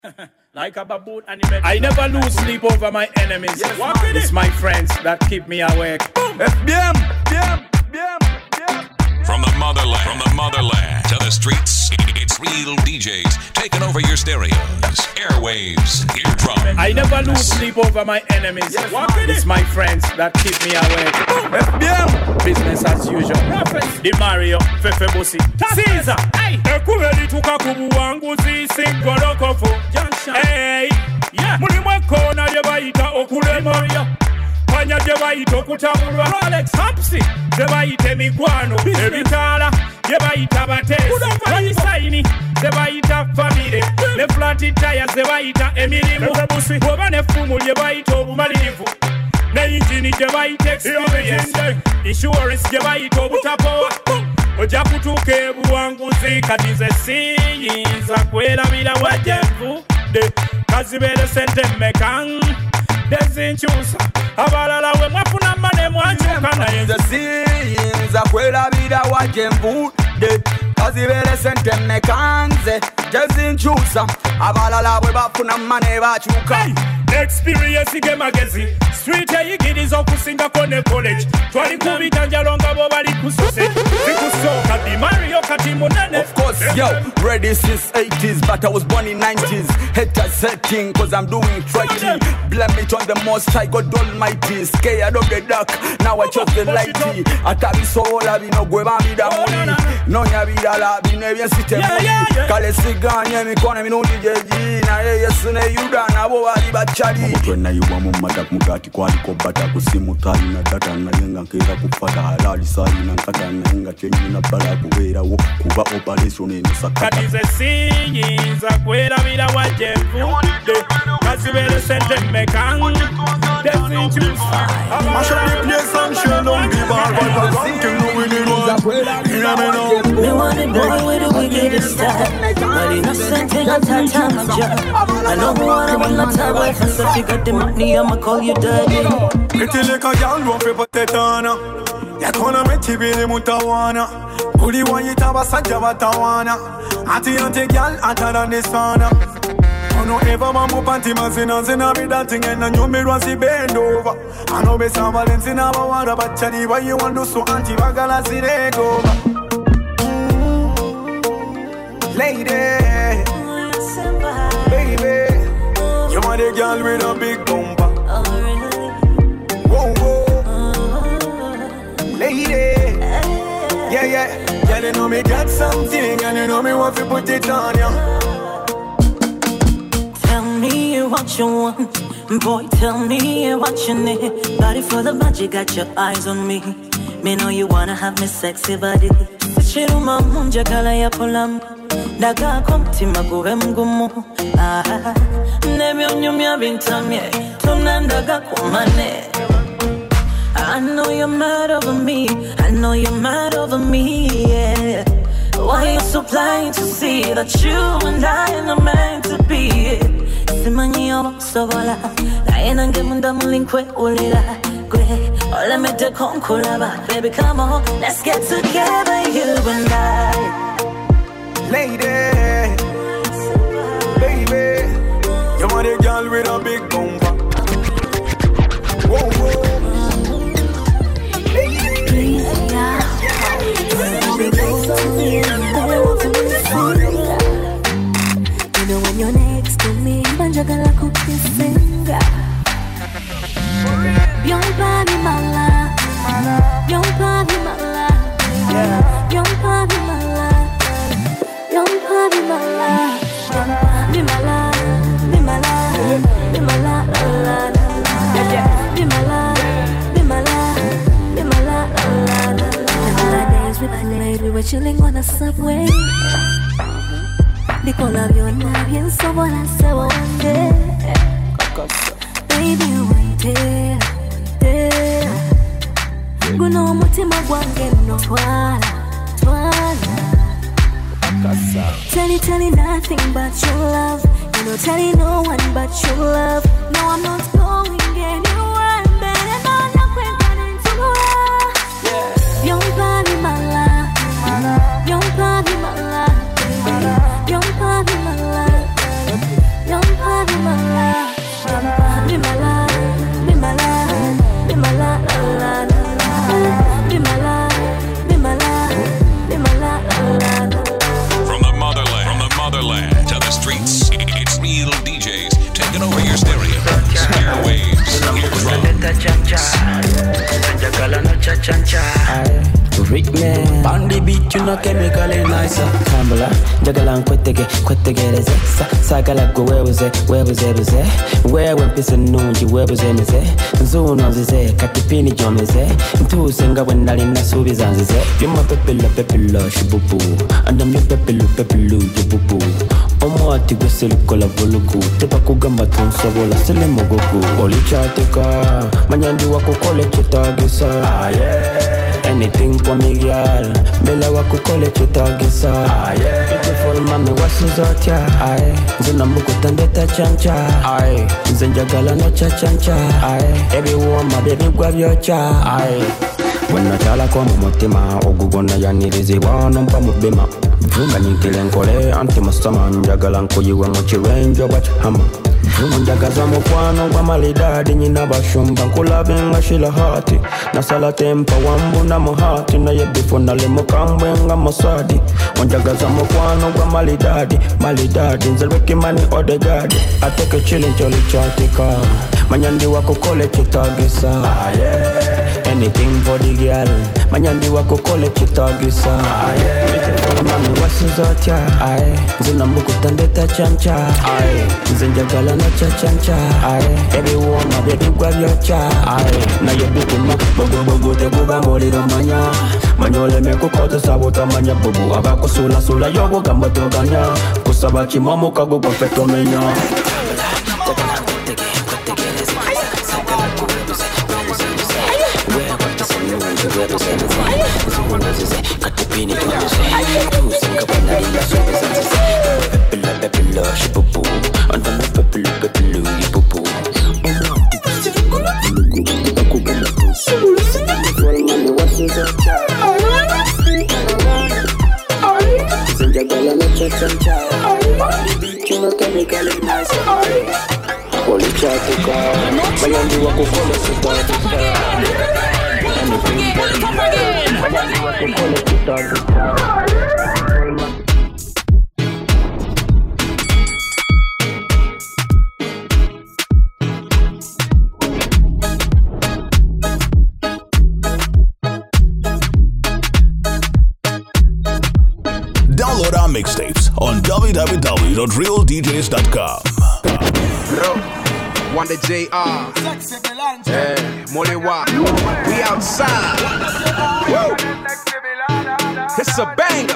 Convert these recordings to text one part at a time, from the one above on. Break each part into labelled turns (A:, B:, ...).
A: Like a baboon animal. I never lose sleep over my enemies. Yes, it's my friends that keep me awake.
B: From the motherland to the streets, it's real DJs taking over your stereos, airwaves, eardrums.
A: I never lose sleep over my enemies. Yes, it's my friends that keep me awake. Business as usual. Di Mario, Fefe Bosi, Caesar. Ekubeli tukakubu wangu zisi ngorokofu. Hey, mulimwe kona yebaita okulema. Panya yebaita okutabulwa. Rolex Hapsi yebaita mikwano. Ebitala yebaita batesi. Wanisaini yebaita family. Ne flat tires yebaita emirimu. Woba ne fumu yebaita obumalirivu. Ne engine yebaita experience. Insurance yebaita obutapowa. Oja kutuuka ebuwanguzi kati nze siyinza kwerabira wajjevudde kazibere sente mmeka dezinkyusa abalala we mwafuna mane mwankyuka naye
C: nze siyinza kwerabira wajjevudde kazibere sente mmeka nze dezinkyusa abalala bwe bafuna mane bakyuka.
A: Experience ge magezi street eyigiriza okusingako ne college twali kubitanjalo nga bo bali kusose zikusoka Di Mario kati munene.
C: Of course, yo, ready since 80s but I was born in 90s. Haters setting cause I'm doing tricky. Blame it on the most high God almighty. Scared of the dark, now I chose the lighty. Atabisobola bino gwe bambida muli nonya bidala bino ebyensite muli kale siganye emikono emirundi gyeji naye Yesu ne Yuda nabo bali bachali twena yuwamu mata kumugati kwaliko bata kusimu tali na data naye nga nkera kufata halali sali na nkata naye nga chenyi na bala kubeerawo kuba operation enosaka
A: kati nze siyinza kwerabira wajjevudde kazibere sente mmeka dezinkyusa
C: mash up the place and shell on the bar but I don't think we need one.
D: Me want a boy with the wickedest style, but innocent take a time of job. I know who I want not a wife, and so if you got the money, I'ma call you daddy.
E: Pretty like a girl, don't feel potetana. Yakona metibili mutawana. Uli wanyita basajja batawana. Ati girl, atara nisana. No ever mamu panty mazina zina be dancing and you me rasi bend over. I know be some Valentina bawara bachari why you want to so anti bagala sirego. Lady, baby, you want a girl with a big bumper. Whoa, whoa, lady, yeah, girl you know me got something and you know me want to put it on ya.
D: Tell me what you want, boy, tell me what you need. Body for the magic, got your eyes on me. Me know you wanna have me sexy body. Sichiruma munja kala ya polam. Daga komtima kuwe mgumu. Nemi onyumya bintamye. Tunandaga kumane. I know you're mad over me. I know you're mad over me, yeah. Why you so blind to see that you and I are meant to be? Simanyi sobola, naena ngemunda mulinkwe ulira gwe. Ole me de konkulaba, baby come on, let's get together, you and I.
E: Lady, baby, you want a girl with a big bumper. Whoa, whoa.
F: You know when you're next to me, manjagala kukisenga. Young party mala, young party mala, young party mala, young party mala, mi mala, mi mala, mi mala, la la la, mi mala, mi mala, mi mala, la la la. With my lady, we were chilling on the subway. Nicola vio el mar bien sola se one baby wait there. Guno mutima gwange no twala. Tell you nothing but your love. You know telling no one but your love. No, I'm not going anywhere. Better not look when running to love. Young party mala, young party mala, young party mala, young
G: On the beat, you know chemically nicer. Kambala, jagalan kwetegeze. Sagala go where was it? Where when pisa nunji, where was it? Zuno zize, katipini jomeze. Ntu senga when nalina subi zanzize. Yuma pepila, shibubu. And I'm your pepelu, yibubu. Omo ati gweselu kola voluku. Tepa kugamba tunsa wola sele mogoku. Oli chateka, manyandi wako kole chitagisa. Anything for me, girl. Bella wako kole chitagisa. Beautiful mami wasuzotya. Zina muku tandeta chancha. Zenjagala no cha. Every woman baby grab your cha. When I chala kwa mutima, ogugona yanirizi wano mpa mubima. Vuma nikile nkole antimasama. Njagala nkoyiwe mochirenjo bachihama. Njagaza mukwano kwa malidadi nyina bashumba. Nkulabenga shila hati. Nasala tempa wambu na muhati. Na yebifu nale mukambwe nga masadi. Njagaza mukwano kwa malidadi. Nzelweki mani odegadi. Ateke chili njoli chatika. Manyandi wako kole chitagisa. Anything for the girl. Manyandi wako kole chitagisa. Mami wasuzotya. Zina mbuku tandeta chancha. Zenjagala no cha. Every woman baby grab your cha. Na yebiku ma bogo te buga moliro manya. Manyole me kukote sabota manya bubu. Abako sula yogo gambato ganya. Kusaba chimomo kago perfecto menya. Pepila, shibubu. And I'm pepelu, yibubu. Zenjagala no cha. Kino chemically nice. Oli chatika. Mayandi wako kole chitagisa. Mayandi wako kole chitagisa.
B: Download our mixtapes on www.realdjs.com.
H: Bro, Wanda JR. Molewa. We outside. Woo. It's a banger.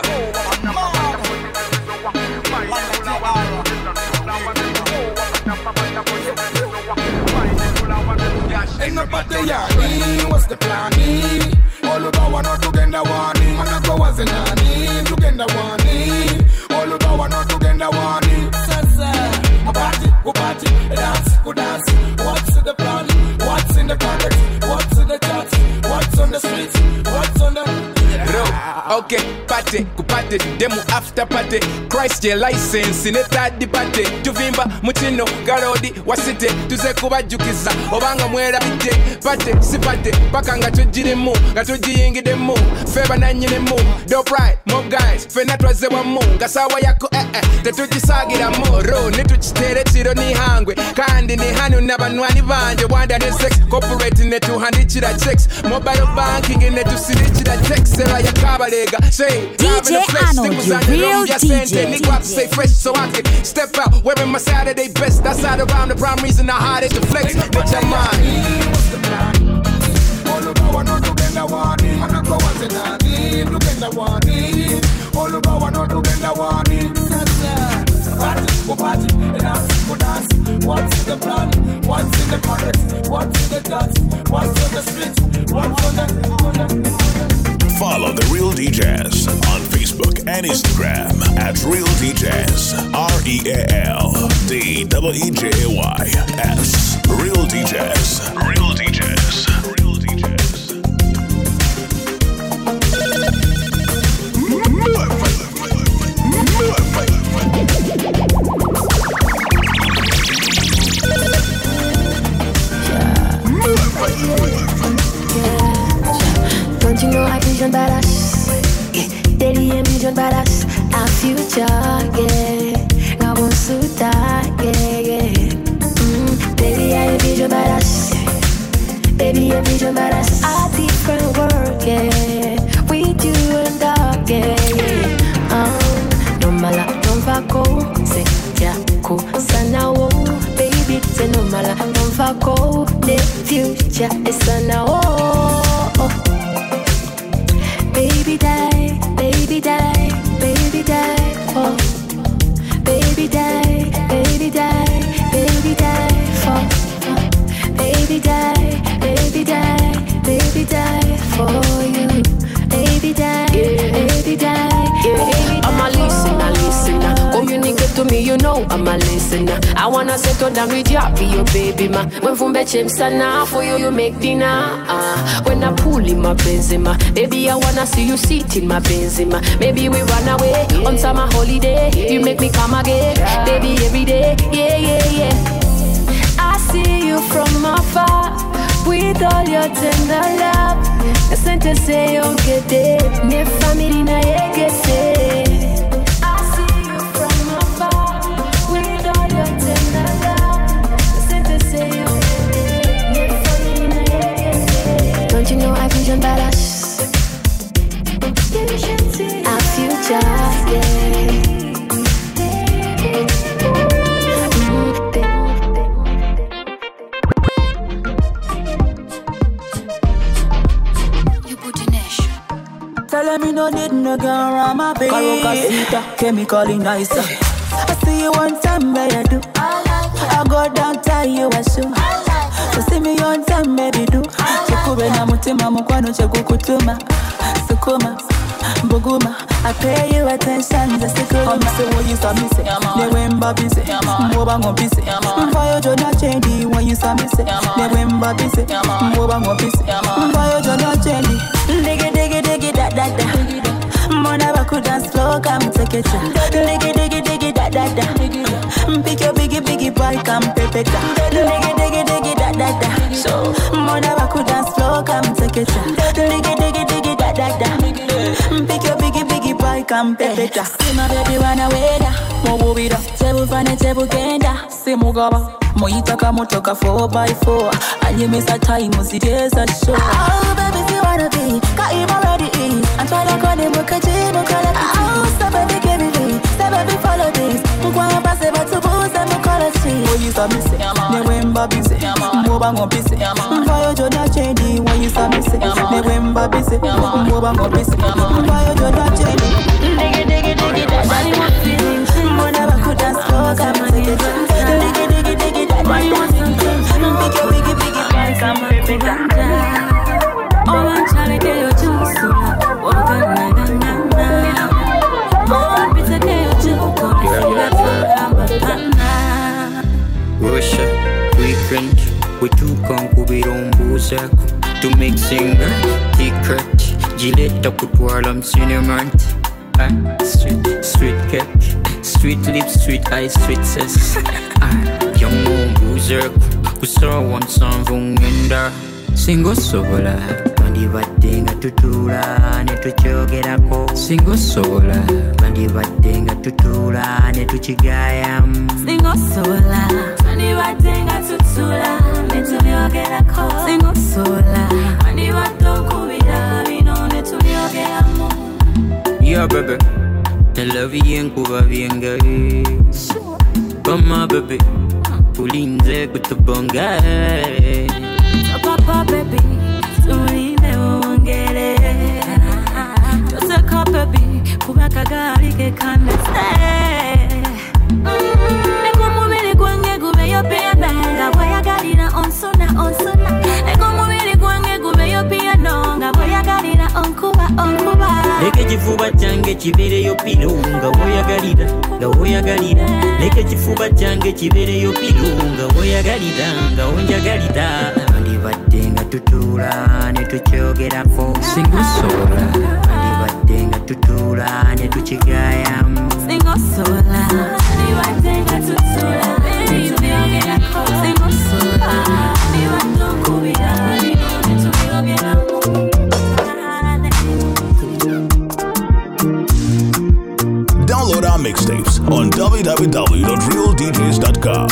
E: Ain't nobody yardy, what's the plan? All about one or together one. Man go as a nanny, together one. All about one or together one. Go party, dance, go dance. What's the plan? What's in the context? What's in the charts? What's on the streets? What's on the
H: okay, party, kupate, demo after party. Christ your license, in a third party. Tuvimba, mutino, garodi, wasite, tuze kubajukiza, obanga mwera bite, pate, sipate, pakanga tujiremu, gatujiyingi demu, feba na nyinemu, dope right, mob guys, fenatwa zewa mu, gasawa yako tetujisagira moro, nituchitere chiro ni hangwe, kandi ni hanu nabanwani banje, wanda ne sex, corporate ne tuhandichira checks, mobile banking ne tusirichira checks, sera ya kabalega, say,
I: DJ Arnold, your real DJ.
H: Nigga up, stay fresh so I can step out, wearing my Saturday best, that's out around the prime reason I hide it to flex, bitch I'm mine.
E: all about one or together one. Man go as a nanny, together one. All about one or together one. Party, dance, go dance. What's in the plan? What's in the context? What's in the dance? What's on the streets? What's on the
B: Follow The Real DJs on Facebook and Instagram at Real DJs. RealDJays. Real DJs. Real DJs. Real DJs.
F: Don't you know I vision badass? Yeah. Daily and vision badass. Our future, yeah. I want to die, yeah. Daily I vision badass. Baby, I vision badass. A different world, yeah. We do and
J: future is now. Oh. Baby die, baby die, baby die. Oh. Baby die, baby die, baby die. Oh. Baby die, baby die, baby die for you. Baby die, baby die, baby die. I'm a listener. Oh, you nigga to me, you know I'm a listener. I wanna settle down with you, be your baby man. When from Betchem sana for you, you make dinner. When I pull in my Benzema, baby I wanna see you sit in my Benzema. Maybe we run away on summer holiday. You make me come again, baby every day. Yeah. I see you from afar with all your tender love. I sent to say you get it, ne family na get it. I see you from afar with all your tender love. I sent to say you get it, ne family na get it. Don't you know I vision badass? Our future, yeah.
K: Tell me no need no girl around my baby. Carocasita, chemically nicer. I see you one time, baby, I do. I go down, tie you a shoe. So see me on time, baby, do. Chukube na mutima mukwano chakukutuma. Sukuma, buguma. I pay you attention, just to come. I say what you saw me say. They went baby say. Mwoba ngompi say. Mfayo jona chendi when you saw me say. They went baby say. Mwoba ngompi say. Mfayo jona chendi. Diggy da. Mona baku dance floor, come take it. Diggy da. Pick your biggie boy, come pepe. Diggy da. So Mona baku dance floor, come take it. Diggy da. Pick your biggie boy, come pepe. See my baby run away da. Mo bubida, tebu fane tebu kenda. See mugaba. Moitaka motoka 4x4. And you miss a time, musiteza show. Oh baby, if you wanna be, got him already in. I'm trying to call him, look at you, look at it. Oh, stop baby, give me this. Stop baby, follow this. Mukwana passe, but to boost and quality. When you saw me say, ne wemba busy. Mwoba ngompi say. Mfayo jona chendi. When you saw me say, ne wemba busy. Mwoba ngompi say. Mfayo jona chendi. Diggy da. Mona bakuda slow, come take it. Diggy da. Why you want something? Biggie, come perfect. All I'm trying to get your juice.
L: Russia, weekend, we two come kubirombuza to make singer, secret, Gillette put warlam cinnamon. Street cake, street lips, street eyes, street says. Young boozer, who saw one song from Winda. Single sola, Mandi Vatinga Tutura, Netuchogerako. Single sola, Mandi Vatinga Tutura, Netuchigayam.
D: Single sola, Mandi Vatinga Tutura, Netuchogerako. Single sola, Mandi Vatokubida, Vino Netuchogeramo.
L: Yeah, baby, I love you and Kuba Vienga. Come on, baby, Pulinze with the bonga.
D: Papa baby, sorry me wongere. Just a cup baby, kubaka gari ke kanese. Eko mubili kwange gube yo piano, ngaboya gari na onsona. Eko mubili kwange gube yo piano, ngaboya gari na onkuba.
L: Leke chifuba change chibere yo pilo, ngaboya garida. Leke chifuba change chibere yo pilo, ngaboya garida. Vatenga tutula netuchogerako.
K: Single sola,
L: Vatenga tutula netuchigayam.
D: Single sola, Vatenga tutula netuchogerako. Single sola, Vatokubida, netuchogerako.
B: Download our mixtapes on www.realdjs.com.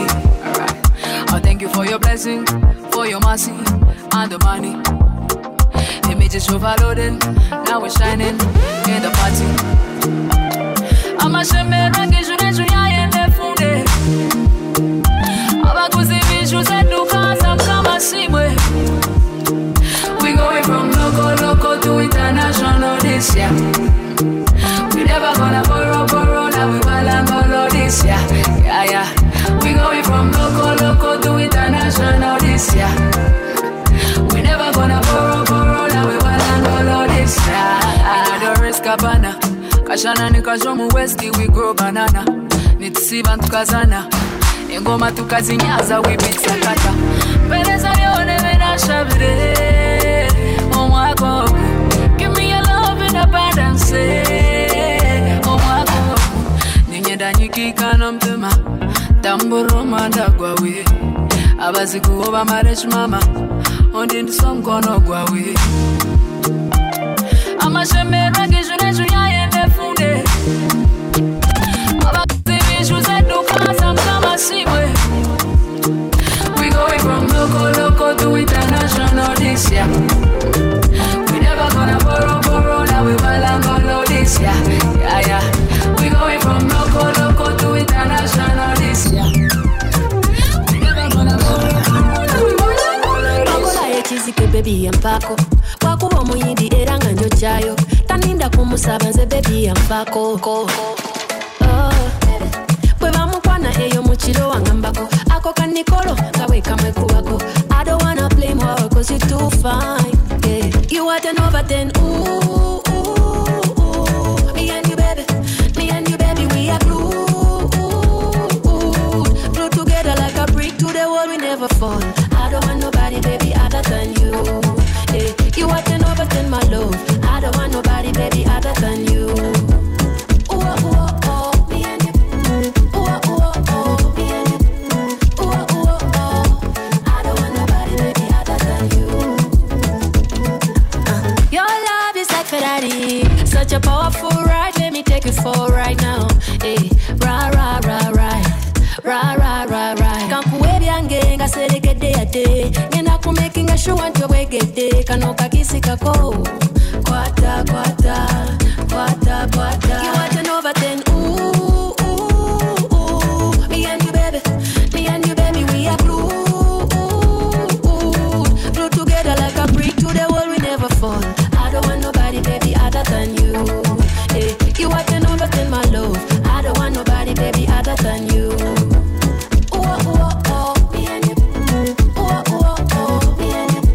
M: I thank you for your blessing, for your mercy, and the money. Images overloading, now we're shining in the party. I'm a shame, rangi june juya yende funde. Abakuzi vishu zetu kaza kama simwe. We going from local to international this year. We never gonna borrow, now we balangolo this year. Yeah. We going from local to international this year. We never gonna borrow, now we balangolo this year. Another risk cabana, kashana ni kashomu westi, we grow banana. Nitisiba tukazana, ingoma tukazinyaza, we beat sakata. Pereza lione mena shabire, omwako. Give me your love in abundance, omwako. Ninyenda nyikika no mtema, tamburo mandagwa we. Abaziku oba marriage mama, ondi ndisongono gwa we. Amasheme rangi june juya yende funde. Abakuzi vishu zetu kaza kama simwe. We going from local to international this year. We never gonna borrow, now we balangolo this year. Yeah. We going from local to international this year. We never gonna borrow, now we balangolo this year.
F: Chizike baby yampako wakuba omuyindi era nga njo kyayo taninda kumusaba nze baby yampako bwe bamukwana eyo mu kiro wangambako ako kanikolo nga bwe kamwekubako I don't wanna play more cause you're too fine, yeah. You are 10 over 10, ooh. Me and you baby, we are glued together like a brick to the wall, we never fall. I don't want nobody, baby, other than you. Yeah. You are 10 over 10, my love. I don't want nobody, baby, other than you. Me and you. Me and you. I don't want nobody, baby, other than you. Your love is like Ferrari, such a powerful ride. Let me take it for right now. Hey, right. Kankuwebi ange nga seregede yate ngenda kumakinga sure nto wegede kano kakisi kako kwata you are 10 over 10, ooh. Me and you baby, we are glued together like a brick to the wall, we never fall. I don't want nobody, baby, other than you. Hey, you are 10 over 10, my love. I don't want nobody, baby, other than you. Me and you. Me and you.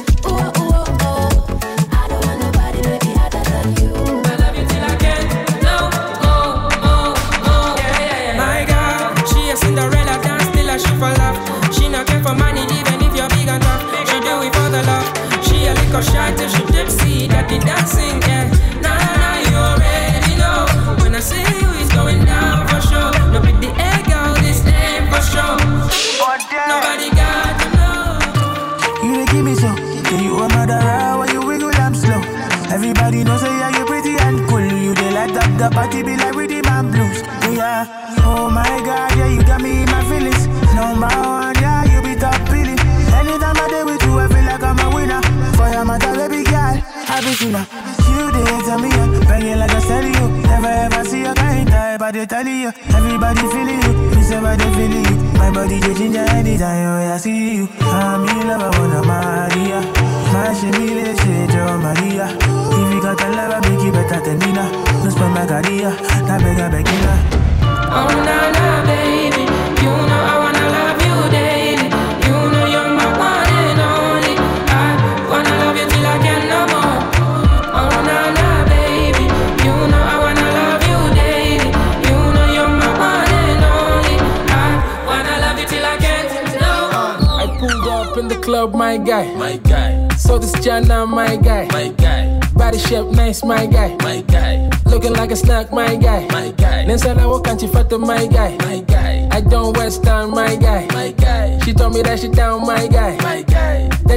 F: I don't want nobody, baby, other than you.
N: I love you till I can't no more. Yeah. My girl, she a Cinderella, dance till I shoot for love. She not care for money, even if you're big and tough. She do it for the love. She a little shy till she tipsy, that the dancing, yeah. Nah, you already know. When I see you, it's going down for sure. No big the egg, girl, this name for sure. Nobody got to know.
O: You dey give me so, yeah, you a murderer when you wiggle, I'm slow. Everybody knows that yeah, you pretty and cool. You dey light up the party, be like rhythm and blues. Yeah, oh my God, yeah, you got me in my feelings. Number one, yeah, you be top feeling. Anytime I day with you, I feel like I'm a winner. For your mother, baby girl, I be sooner. You did tell me you, banging like a stereo. Never ever see a kind type, but they tell you. Everybody feeling you, me say but they feeling you. My body they ginger anytime when I see you. I'm in love, I wanna Maria. My shimmy, they say Joe Maria. If you got a love, I make you better than Nina. No spend my career, not begging.
N: Oh na baby, you know I wanna love you daily. You know you're my one and only. I wanna love you till I can no more. Oh na baby, you know I wanna love you daily. You know you're my one and only. I wanna love you till I can't no more.
P: I pulled up in the club, my guy. So this Jana, my guy. Body shape nice, my guy. Looking like a snack, my guy. Then said I walk and she fat my guy. I don't West Town, my guy. She told me that she down, my guy. Then she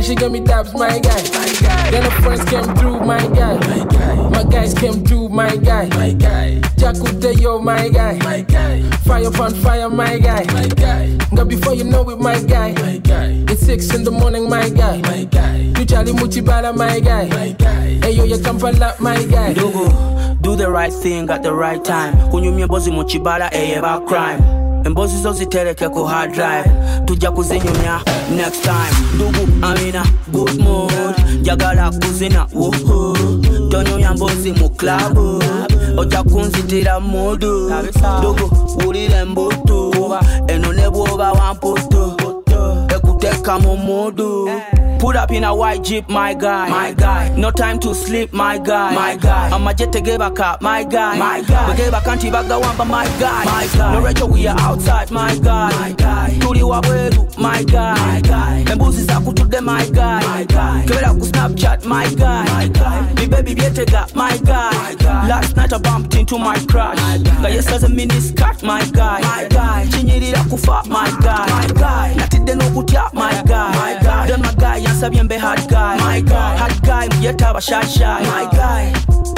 P: she gave me dabs, my guy. Then her friends came through, my guy. My guys came through, my guy. Jakute, my guy. Fire upon fire, my guy. Girl, before you know it, my guy. It's 6 in the morning, my guy. You Charlie Muchibala, my guy. Hey yo, you come for lap, my guy.
K: Do the right thing at the right time. Kunyumye bozi Muchibala, eba crime. Mbozi zozi teleke ku hard drive. Tuja kuzinyumya next time. Dugu, I'm in a good mood. Jagala kuzina, woohoo. Tonyo ya mbozi mu club. Oja kunzitira mudu. Dugu, ulile mbutu. Eno nebwoba wamputu. Ekuteka mu mudu. Put up in a white jeep, my guy. No time to sleep, my guy. I'ma jet to give a cop, my guy. We gave a country back the wamba, my guy. No retro, we are outside, my guy. Tuli waweru, my guy. Mbuzi zaku to them, my guy. Kevela ku Snapchat, my guy. Me baby bietega, my guy. Last night I bumped into my crush. Kaya says a mini skirt, my guy. Chinyirira kufa, my guy. Natide no kutia, my guy. Done my guy. Sabiembe hard guy, my guy. Hard guy, mjeta shy, my guy.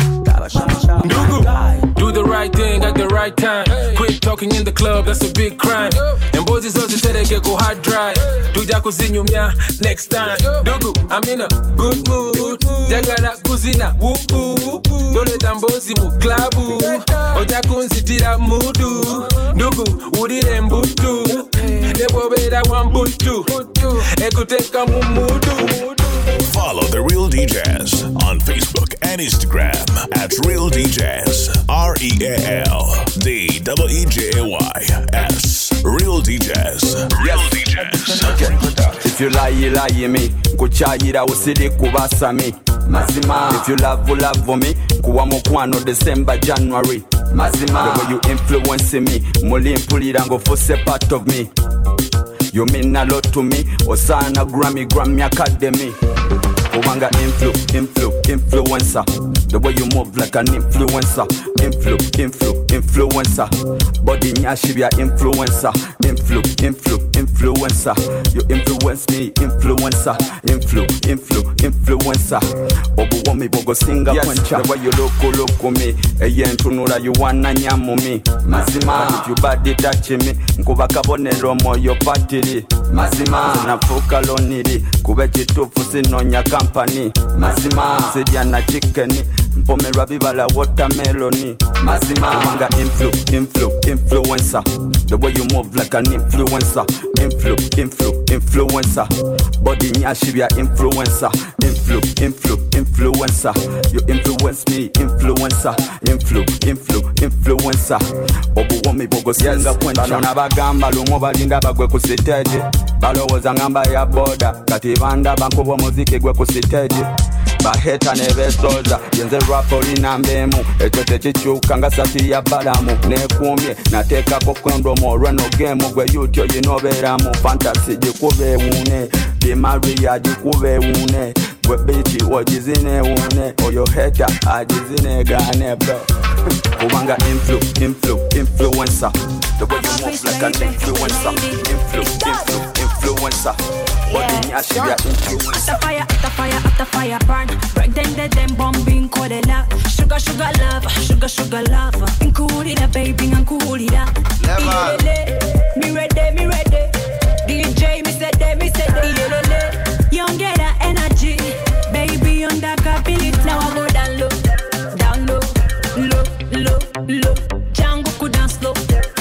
P: Ndugu, do the right thing at the right time. Quit talking in the club, that's a big crime. And boys is also said they get go hard dry. Tuja kuzinyumya next time. Ndugu, I'm in a good mood. Jagara kuzina, woo. Dole tambozi mu klabu. Oja kunzitira mudu. Ndugu, urire mbutu. Nebo beda wambutu. Ekuteka mumudu.
B: Follow The Real DJs on Facebook and Instagram at Real DJs. REALDJAYS. Real DJs. Real DJs.
C: If you lie me. Kuchayira usidi kubasa me. Mazima. If you love me. Kuwa mokwano December, January. Mazima. The way you influence me. Muli mpulira ngo force part of me. You mean a lot to me. Osana Grammy Academy. Kubanga influencer. The way you move like an influencer. Influencer. Body nyashi be a influencer. Influencer. You influence me, influencer. Influencer. Obu wami bogo singa kwencha. The way you look me. Eye ntunula you wanna nyamu me. Mazima. If you body touch me. Nkuba kabonero moyo patiri. Mazima. Nafuka loniri. Kube chitufu sinonya company. Mazima. Sidia na chicken. Mpomera bibala watermelon. Mazima. Wanga influencer. The way you move like an influencer. Influencer. Body nyashi be a influencer. Influencer. You influence me, influencer. Influencer. Obu wami bogo singa kwencha. Bano nabagamba lumo balinda bagwe ku stage. Balowoza ngamba ya boda. Kati banda bankubo muziki gwe ku stage. Baheta nebesoza yenze rap olina mbemu ekyo tekikyuka nga sati ya balamu nekumye nateka ko kondomo reno game gwe yutyo yinobeeramu fantasy gikube wune di Maria gikube wune gwe bichi wojizine wune oyo hater ajizine gane bro kubanga influencer the way you move like an influencer influencer body nyashi ya influencer
Q: After fire burn. Break them bombing kodela. Sugar love. Inkulida baby, inkulida. Me ready. DJ, me said that. Young get that energy. Baby on that capability. Now I go down low. Django could dance slow.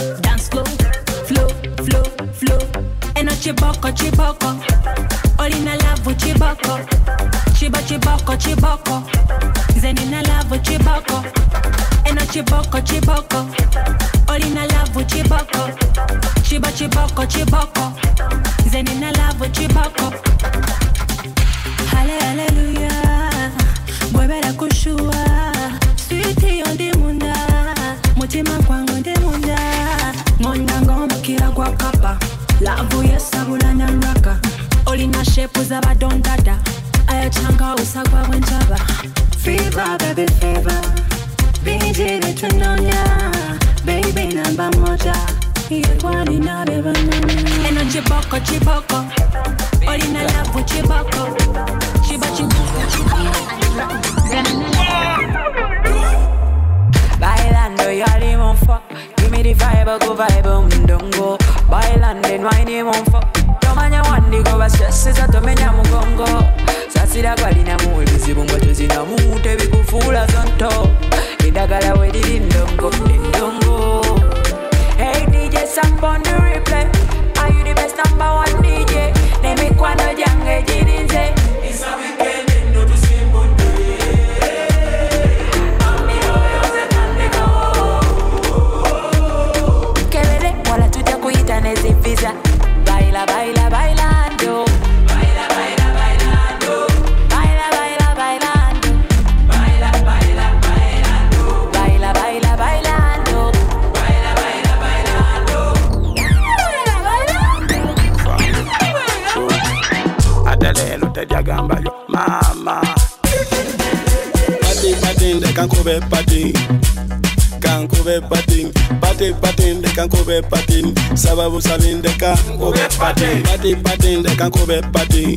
Q: Flow. And a chiboko. All in a love with chiboko. Chiboko. Zen in a love with chiboko. And a chiboko. All in a love with chiboko. Chiboko. Zen in a love with chiboko. Hallelujah. Mwebera kushua. Sweetie on the munda. Mutima kwangu on the munda. Ngonda ngomba kira kwa kapa. Love yesabula nyaraka. Olina shepu zaba don dada. Ayachanga usagwa wenjaba. Fever, baby fever. Bijiri tunonya. Baby namba moja. Yekwani na beba nanya. Eno chiboko. Olina love chiboko.
K: go vibe mdongo. Bailan den wine monfo. Tomanya wandi go stress za tomenya mugongo. Sasira kwalina muwe bizibu mwacho zina mute bikufula zonto. Idagala we di ndongo. Hey DJ Samp on the replay. Are you the best number one DJ? Name me kwano jange jirinze. It's a weekend no to simple day. Kelele wala tuja kuita nezi visa. Baila baila bailando. Baila baila bailando. Baila baila bailando. Baila baila bailando. Baila baila bailando. Baila baila bailando.
R: Adelelo te diagamba yo mama. Pati patin de kankobe patin. Kankobe patin. Pati patin de kankobe patin. Sababu sabin de kankobe patin. Pati patin de kankobe patin.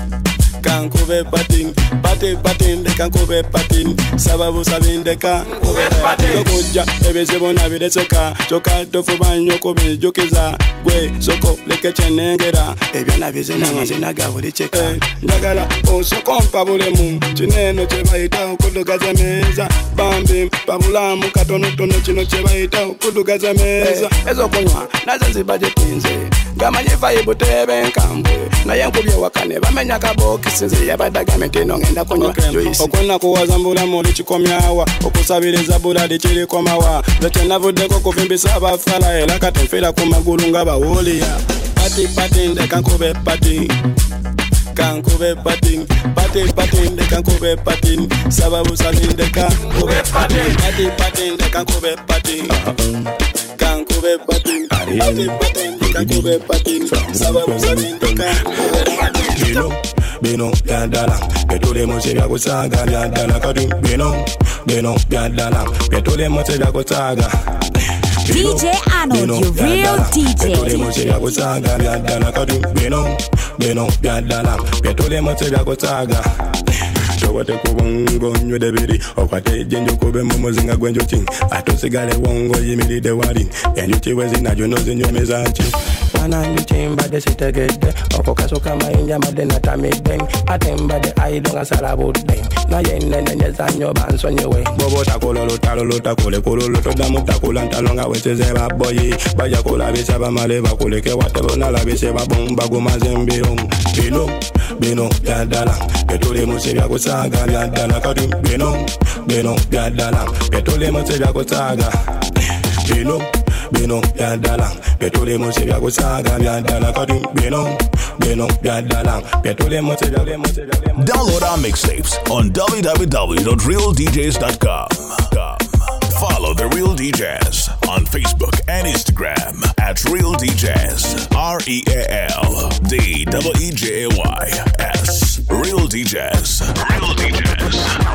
R: Kankobe patin. Pati patin de kankobe patin. Sababu sabin de kankobe patin. Lokoja ebe sebona vide soka. Choka tofu banyo kobe jokeza. Gwe soko leke chenengera. Ebya na vize na ngazina gavudi cheka. Ndagala onso kompa bulemu. Chineno chebaita okudugaza meza. Bambi babula mukatono tono chino chebaita okudugaza meza. Ezo kunywa nazo zibajetinze. Gamanye vibe tebe nkambwe. Na yankubye wakane bamenya kaboki sinze yabadaga meteno ngenda kunywa juice. Okona kuwaza mbula muri chikomyawa. Okusabiriza buladi chiri komawa. Zache navudeko kuvimbisa abafala ela katemfira kumagulu ngaba wolia. Pati patin de kankobe patin. Kankobe patin. Pati patin de kankobe patin. Sababu salin de kankobe patin. Pati patin de kankobe patin. Kankobe patin. Pati patin de kankobe patin. Sababu salin de kankobe patin. Beno biadala, petole mose bia kusaga biadala kadu. Beno biadala, petole mose bia kusaga.
I: DJ Arnold, your real DJ.
R: Petole mose bia kusaga biadala kadu. Beno biadala, petole mose bia kusaga. Chokote kubongo nywede biri. Okwate jenjo kube mumuzinga gwenjo ching. Atosigale wongo yimili de wari. Enjuchi wezi na jonozi nyomezachi. Ananju chimba de sitegede. Okokaso kama inja madena tamiden. Atemba de aidonga sarabuden. Na yenne nenye zanyo banso nyewe. Bobo takololo talolo takole kololo todamu takula ntalonga weteze baboyi. Baja kola bise bamaleva kuleke watebo nala bise babomba gumazembiro. Beno biadala. Petole muse bia kusaga biadala kadu. Beno biadala. Petole muse bia kusaga. Beno biadala. Petole muse bia kusaga biadala kadu. Beno biadala. Petole muse bia.
B: Download our mixtapes on www.realdjs.com. Follow The Real DJs on Facebook and Instagram at Real DJs. RealDJays. Real DJs. Real DJs.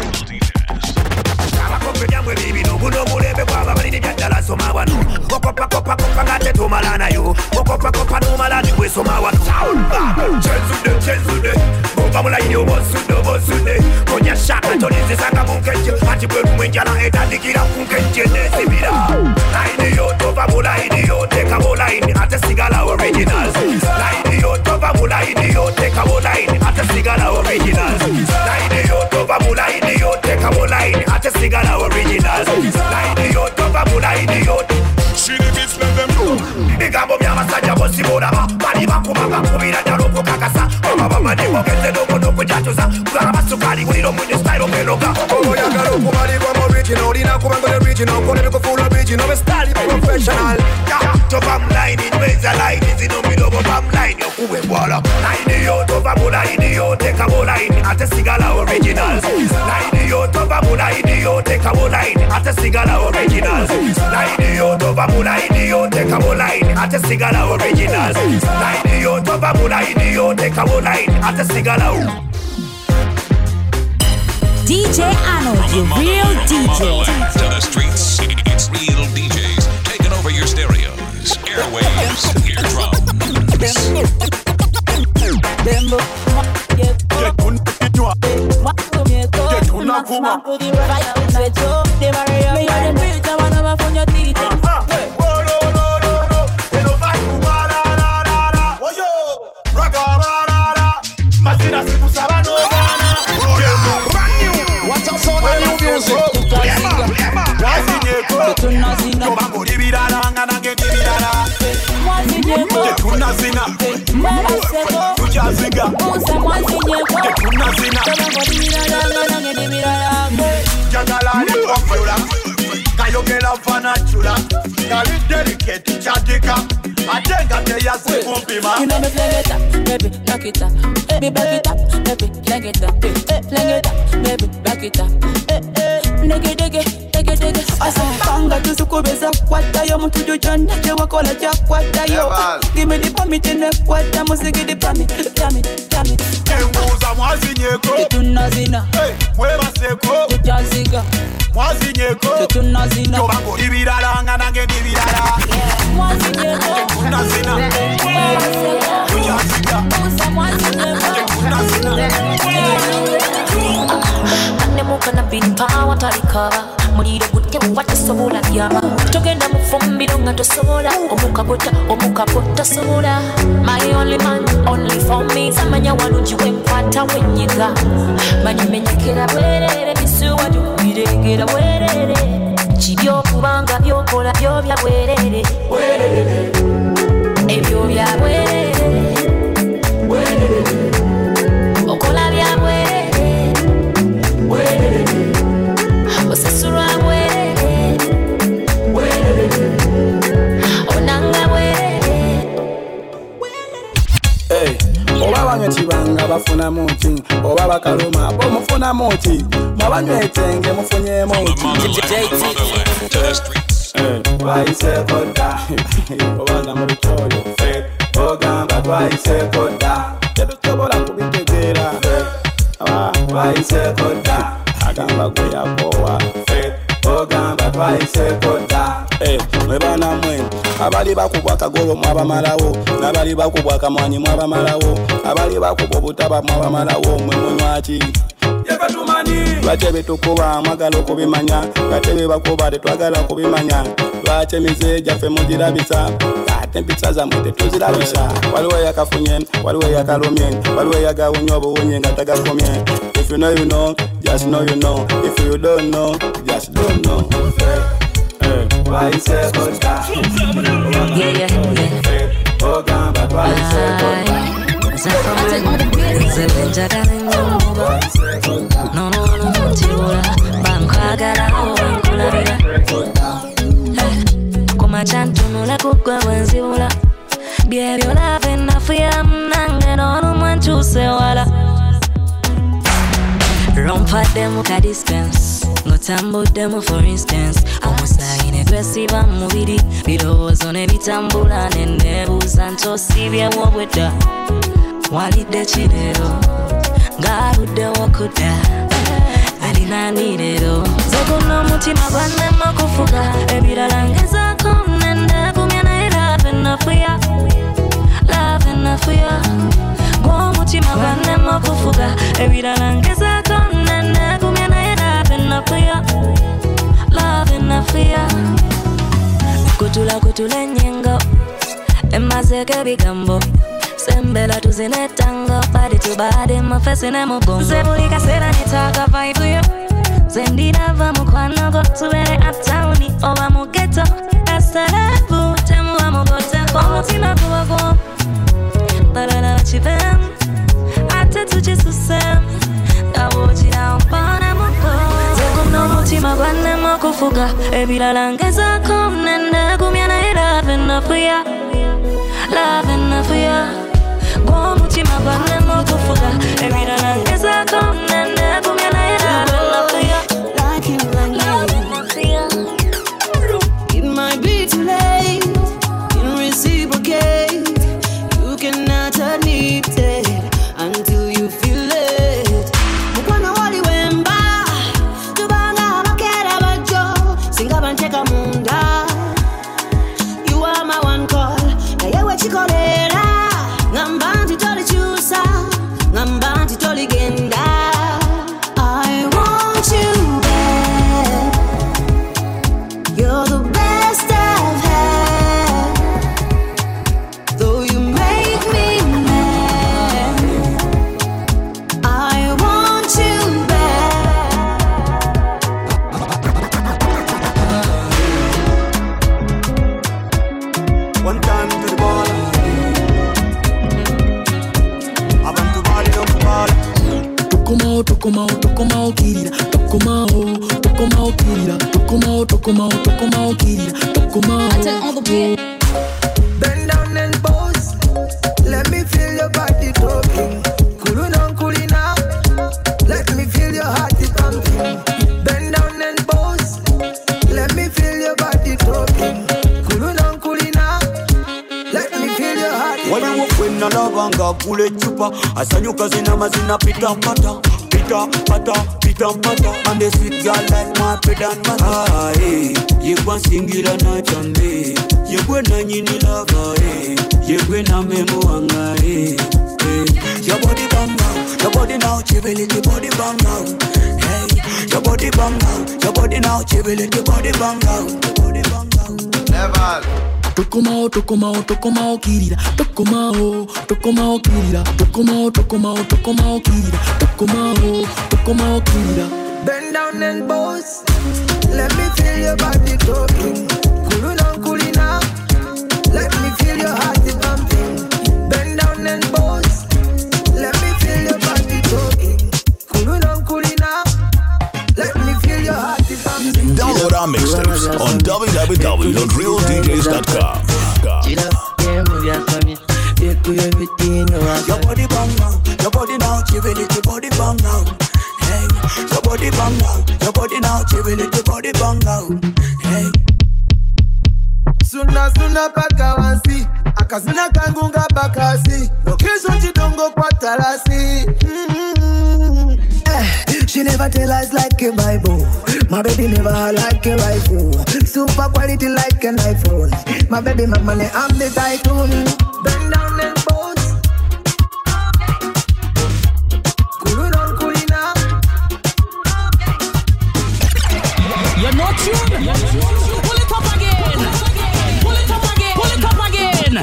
I: DJ Arnold, your real DJ.
B: To the streets, it's Real DJs taking over your stereos, airwaves, eardrums.
S: Kusaba no Ghana. Brand new. What's up, son? New music. Wazinyeko. Tobango dibidala, ngana gedibidala. Tekuna zina. Tujaziga. Tekuna zina. Jagala ni popular. Kayogela fana chula. Kali delicate chatika. Atenga te ya se kumpima.
K: You know me fling it up, baby, knock it up. Baby, back it up, baby, fling it up. Fling it up, baby, back it up. Nigga, digga, digga, digga. Asa panga tusukubeza kwata yo mtu jujona jewa kola cha kwata yo. Give me the permit in the kwata musiki the permit, permit.
S: Embuza mwazinyeko.
K: Tunazina.
S: Mweba seko.
K: Tujaziga.
S: Mwazinyeko.
K: Tunazina.
S: Tobango dibidala ngana gedibidala.
K: Mwazinyeko.
S: Tunazina. Tujaziga.
D: Mukana bin power talikaba muliro gutye wata sobola byama togenda mu fumbiro nga tosobola omukapota sobola my only man only for me samanya walungi wenkwata wenyiga manyimenyekera bwerere bisuwa tubiregera bwerere kibyo kubanga byokola byo bya bwerere ebyo bya bwerere okola bya bwerere
R: oba banywa bafuna muti oba bakaluma bomufuna muti mabanywetenge mufunye muti twayisekoda obanga mu bitooyo fe ogamba twayisekoda tetusobola kubitegeera twayisekoda agamba gwe yakowa fe ogamba twayisekoda mwebana mwe abali bakubwa akagolo mwabamalawo nabali bakubwa akamwanyi mwabamalawo abali bakubwa obutaba mwabamalawo mwe munywaki lwaki bitukuba mwagala okubimanya lwaki bebakuba tetwagala kubimanya lwaki emize gyaffe mugirabisa ate empisa zammwe tetuzirabisa waliwo yakafunye waliwo yakalumye waliwo yagawunye obuwunye nga tagakomye. If you know you know, just know you know. If you don't know, just don't know. Why you say good that? Yeah. Oh, gamba, why you say good that?
D: No, tiula, bankagala, bankulabira. Kumachantunula kukwa wenzibula. Byebyo lave nafuya mnange n'olumwanchuse wala. Rompademu ka distance ngotambudemu for instance omusayine twesiba mubiri birowoozo ne bitambula nenebuuza ntosibyewo obwedda walidde kirero ng'aluddewo kudda alinani leero nze guno omutima gwannema kufuga ebirala ngezaako nendegumya naye lave nafuya gw'omutima gwannema kufuga ebirala ngezaako nendegumya naye lave nafuya kutula ennyingo emazeeko ebigambo sembera tuzine tango badi tubade mafesi ne mugongo nze buli kaseera netaaga vibe yo nze ndirava mukwanogo tubere uptowni oba mu ghetto estalevu temuwa mugoteko omutima gubagwo balala bakivemu ate tukisusemu ngabwokira mpona muko nze guno omutima gwannema okufuga ebirala ngezaako nendegumya naye lave nafuya gw'omutima gwannema okufuga ebirala ngezaako nendegumya naye lave nafuya.
K: It might be too late to reciprocate. You cannot admit it until you feel it. Mukwano wali wemba tubanga abakera bajo singa bancheka munda. You are my one call naye wekikolera ngamba nti tolikyusa ngamba nti toligenda. I want you back. You're the best I've had. Though you make me mad,
P: kirira. Tokomao, kirira. Tokomao, kirira. Tokomao.
F: I take all the way.
O: Bend down and pose. Let me feel your body talking. Kuluna, kulina. Let me feel your heart is pumping. Bend down and pose. Let me feel your body talking. Kuluna, kulina. Let me feel your heart is pumping.
C: Waliwokwena lavanga kule chupa asanyuka zina mazina pita pata. And the sweet girl like my pedant mata. You gwan singira na chambe. You gwan na nyini lava. You gwan na memo anga. Your body bang now, your body now, chibility body bang now. Hey, your body bang now, your body now, chibility body bang now. Never.
P: Tokomao, kirira. Tokomao, kirira. Tokomao, kirira. Tokomao, kirira.
O: Bend down and pose. Let me feel your body talking. Kuluna, kulina. Let me feel your heart is pumping. Bend down and pose. Let me feel your body talking. Kuluna, kulina. Let me feel your heart is pumping.
B: Download our mixtapes on www.realdjs.com.
C: Your body bang now, your body now, chibility body bang now. Hey, your body bang now, your body now, chibility body bang now. Hey.
O: Suna paka wansi, akazuna kangunga bakasi. Location chidongo kwa tarasi. She never tell lies like a Bible. My baby never like a rifle. Super quality like an iPhone. My baby, my money, I'm the tycoon. Bend down and pose. Kuluna, kulina.
A: You're not tuned. Pull it up again. Pull it up again. Pull it up again.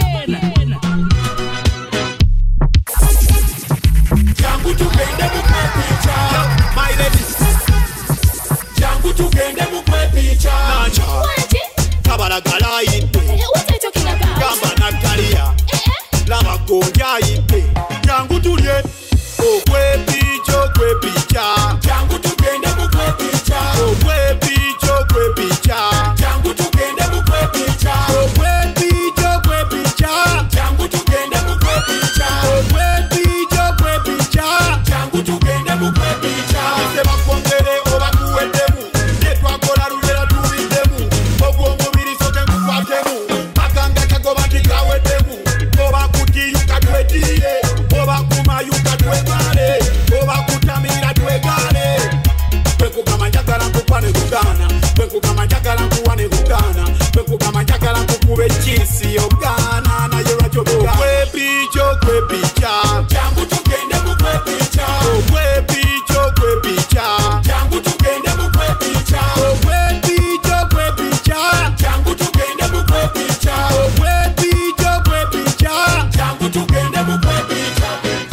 A: Jangu tugende mukwe picha. My ladies. Jangu tugende mukwe picha. Kabalagala yipe.
F: What are you talking about?
A: Gamba nakalia. Lava gonja yipe. Jangu tulye. Okwe picha, okwe picha. Jangu tugende mukwe picha. Okwe picha, okwe picha. Jangu tugende mukwe picha. Okwe picha, okwe picha. Jangu tugende mukwe picha. Okwe picha, okwe picha. Jangu tugende mukwe picha. Seba kongere oba kuwetemu. Netwa kola rulera tuwitemu. Ogwo mubiri sote ngukwatemu. Makanga kagoba tikawetemu. Oba kuti yukatwetire. Oba kuma yukatwegale. Oba kutamira twegale. Kweku kama njagala nkukwane kugana. Kweku kama njagala nkuwane kugana. Kweku kama njagala nkukube chisi ogana. Na yora chodoga. Okwe picha, okwe picha. Jangu tugende mukwe picha. Okwe picha, okwe picha. Jangu tugende mukwe picha. Okwe picha, okwe picha. Jangu tugende mukwe picha. Okwe picha, okwe picha. Jangu tugende mukwe picha.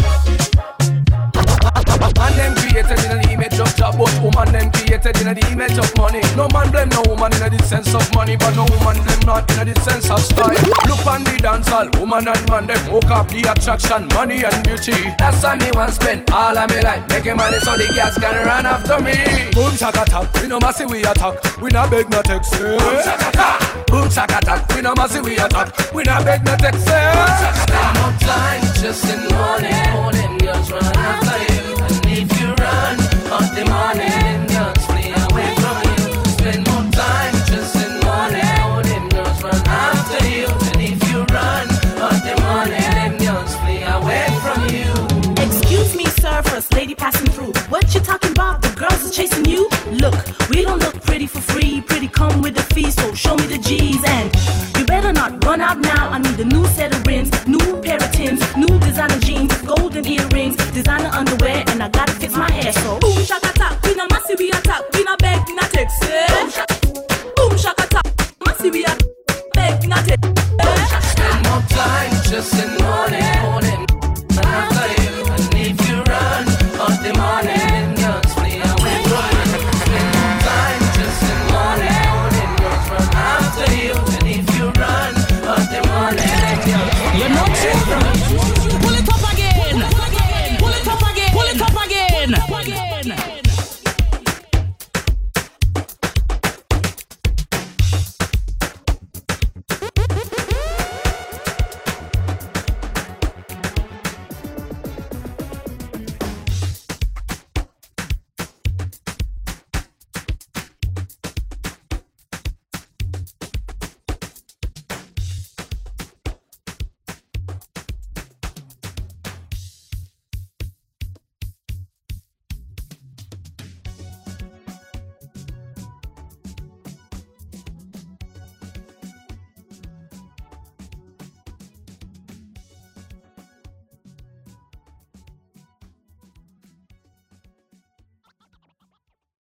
T: Man them created in the image of job, but woman them created in the image of money. No man blame no woman in the sense of money, but no woman blame not in the sense of style. Look on the dance hall, woman and man them woke up the attraction, money and beauty. That's why me want spend all of me life making money so the girls can run after me. Boom shakata, we no massy we attack, we no beg no text. Boom shakata, boom shakata, we no massy we attack, we no beg no text. Spend more time just in morning girls run after you. If you run on the morning, girls flee away from you. Spend more time just in morning girls run after you. And if you run on the morning, girls flee away from you.
U: Excuse me, sir, first lady passing through. What you talking about? The girls is chasing you? Look, we don't look pretty for free. Pretty come with the fee, so show me the G's. And you better not run out now. I need a new set of rims, new pair of Timbs, new designer jeans, golden earrings.